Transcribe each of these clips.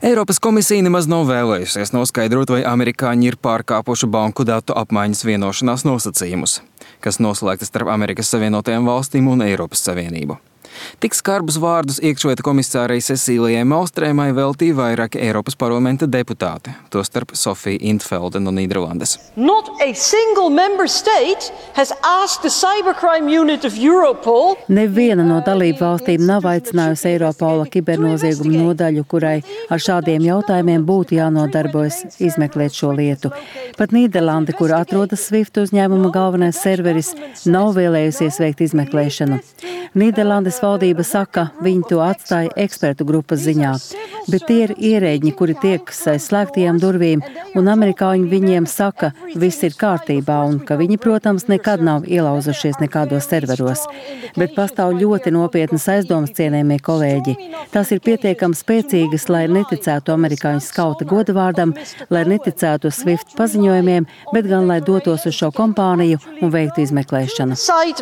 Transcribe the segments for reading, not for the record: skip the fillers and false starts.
Eiropas komisija nemaz nav vēlējusies noskaidrot, vai amerikāņi ir pārkāpuši banku datu apmaiņas vienošanās nosacījumus, kas noslēgtas starp Amerikas Savienotajām valstīm un Eiropas Savienību. Tik skarbus vārdus iekšlietu komisārei Cecīlijai Malmstrēmai veltīja vairāki Eiropas parlamenta deputāti, tostarp Sofija Intvelde no Nīderlandes. Not a single member state has asked the cybercrime unit of Europol. Neviena no dalību valstīm nav aicinājusi Eiropola kibernoziegumu nodaļu, kurai ar šādiem jautājumiem būtu jānodarbojas izmeklēt šo lietu. Pat Nīderlande, kur atrodas SWIFT uzņēmuma galvenais serveris, nav vēlējusies veikt izmeklēšanu. Nīderlandes valdība saka, viņi to atstāja ekspertu grupas ziņā, bet tie ir ierēģi, kuri tiekas aiz slēgtajām durvīm, un amerikāņi viņiem saka, viss ir kārtībā un ka viņi, protams, nekad nav ielauzušies nekādos serveros. Bet pastāv ļoti nopietnas aizdomas, cienējamie kolēģi. Tās ir pietiekami spēcīgas, lai neticētu amerikāņu skauta godavārdam, lai neticētu SWIFT paziņojumiem, bet gan lai dotos uz šo kompāniju un veiktu izmeklēšanu.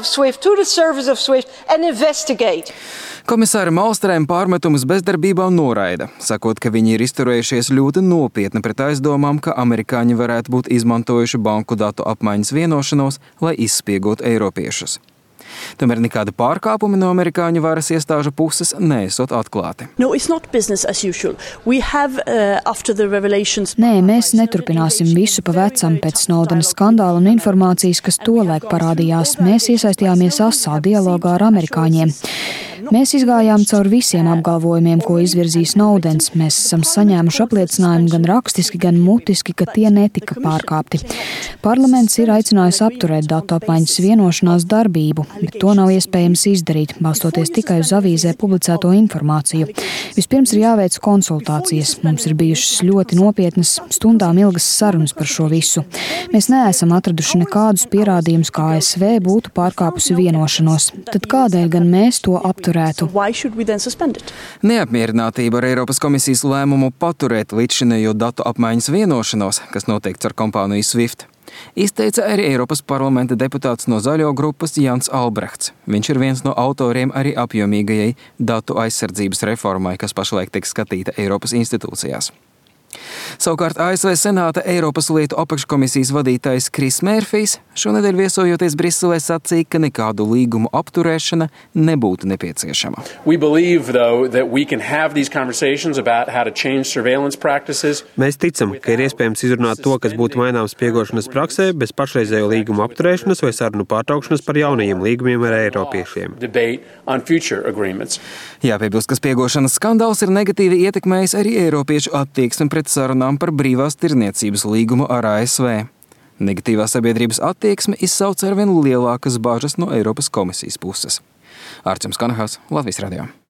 Komisāra Malmstrēma pārmetumus bezdarbībā noraida, sakot, ka viņi ir izturējušies ļoti nopietni pret aizdomām, ka amerikāņi varētu būt izmantojuši banku datu apmaiņas vienošanos, lai izspiegotu eiropiešus. Tomēr nekāda pārkāpumi no amerikāņu varas iestāžu puses neesot atklāti. Nē, mēs neturpināsim visu pa vecam pēc Snowdena skandāla un informācijas, kas tolaik parādījās. Mēs iesaistījāmies asā dialogā ar amerikāņiem. Mēs izgājām cauri visiem apgalvojumiem, ko izvirzīja Snowdens. Mēs esam saņēmuši apliecinājumu gan rakstiski, gan mutiski, ka tie netika pārkāpti. Parlaments ir aicinājis apturēt datu apmaiņas vienošanās darbību, bet to nav iespējams izdarīt, balstoties tikai uz avīzē publicēto informāciju. Vispirms ir jāveic konsultācijas. Mums ir bijušas ļoti nopietnas, stundām ilgas sarunas par šo visu. Mēs neesam atraduši nekādus pierādījumus, kā ASV būtu pārkāpusi vienošanos. Tad kādēļ gan mēs to apturētu? Neapmierinātība ar Eiropas komisijas lēmumu paturēt līdzšinējo datu apmaiņas vienošanos, kas noteikts ar kompāniju SWIFT, izteica arī Eiropas parlamenta deputāts no Zaļo grupas Jans Albrechts. Viņš ir viens no autoriem arī apjomīgajai datu aizsardzības reformai, kas pašlaik tiek skatīta Eiropas institūcijās. Savukārt ASV Senāta Eiropas lietu apakškomisijas vadītājs Kris Mērfijs šonedēļ viesojoties Briselē sacīja, ka nekādu līgumu apturēšana nebūtu nepieciešama. Mēs ticam, ka ir iespējams izrunāt to, kas būtu maināms spiegošanas praksē, bez pašreizējo līgumu apturēšanas vai sarunu pārtraukšanas par jaunajiem līgumiem ar eiropiešiem. Jāpiebilst, ka spiegošanas skandāls ir negatīvi ietekmējis arī eiropiešu attieksmi pret sarunām par brīvās tirniecības līgumu ar ASV. Negatīvā sabiedrības attieksme izsauca arvien lielākas bažas no Eiropas komisijas puses. Arčuns Kanahas, Latvijas radio.